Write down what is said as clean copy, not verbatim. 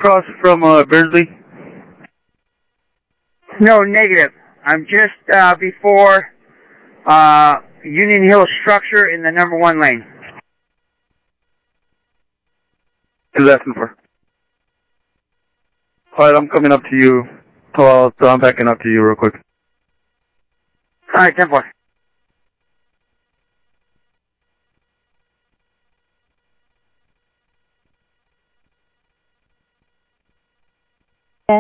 across from Burnsley? No, negative. I'm just before Union Hill structure in the number 1 lane. 204. Alright, I'm coming up to you. So I'm backing up to you real quick. Alright, 10-4.